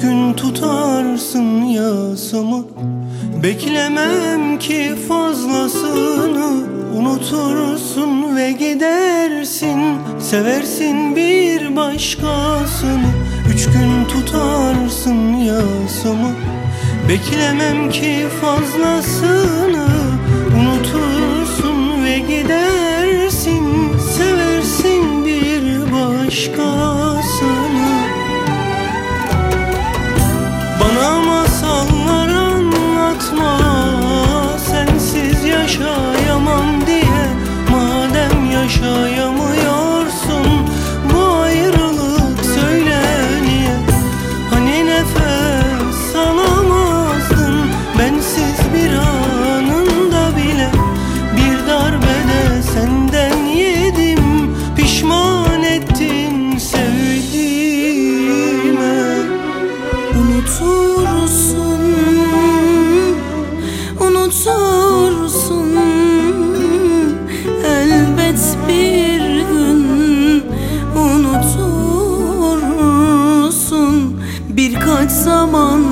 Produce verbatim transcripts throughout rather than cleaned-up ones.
gün tutarsın yasımı, beklemem ki fazlasını. Unutursun ve gidersin, seversin bir başkasını. Üç gün tutarsın yasımı, beklemem ki fazlasını. Unutursun ve gidersin, seversin bir başkasını. Bana masallar anlatma, sensiz yaşayamam diye. Madem yaşayamıyorsun, bu ayrılık söyle niye? Hani nefes alamazdın bensiz bir anında bile. Bir darbede senden yedim, pişman ettin sevdiğime. Unutursun, unutursun elbet bir gün. Unutursun birkaç zaman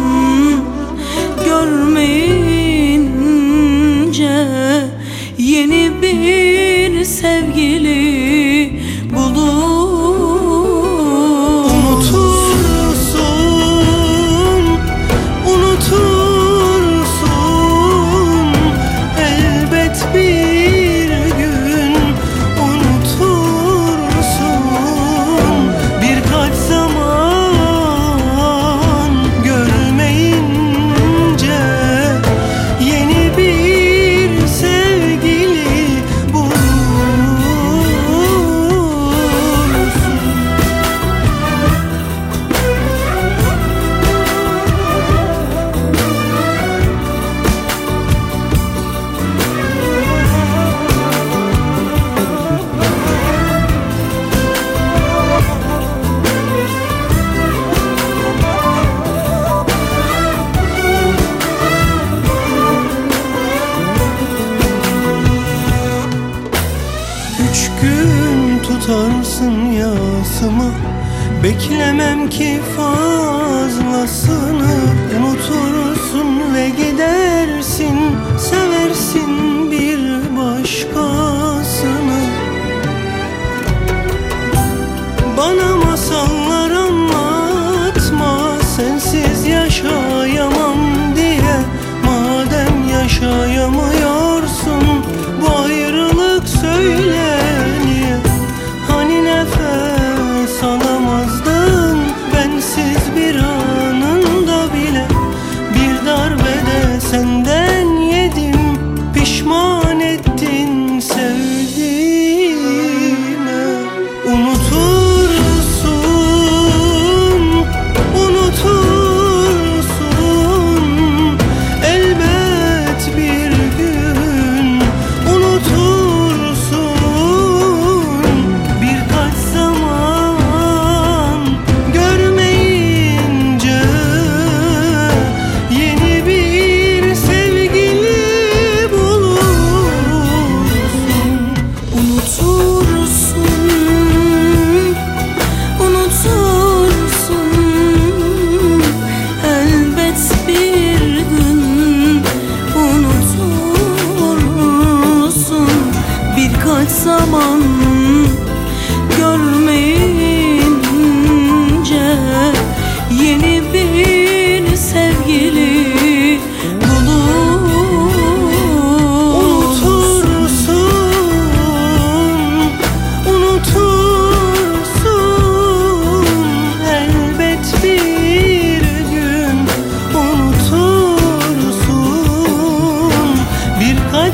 görmeyince. Yeni bir sevgili bulur. Unutursun, unutursun elbet bir gün. Unutursun birkaç zaman görmeyince. Yeni bir sevgili bulursun. Üç gün tutarsın yasımı, beklemem ki fazlasını. Unutursun ve gidersin, seversin bir başkasını. Bana masallar anlatma, sensiz yaşayamam diye. Madem yaşayamıyorsun, bu ayrılık söyle niye? Hani nefes alamazdın bensiz bir anında bile. Bir darbede senden yedim, pişman ettin sevdiğime. Unutursun, unutursun elbet bir gün. Unutursun birkaç zaman görmeyince. Yeni bir sevgili bulursun. Unutursun, unutursun elbet bir gün. Unutursun birkaç zaman görmeyince. Yeni bir sevgili Unutursun, unutursun elbet bir gün. Unutursun birkaç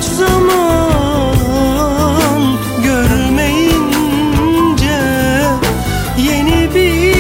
zaman görmeyince. Yeni bir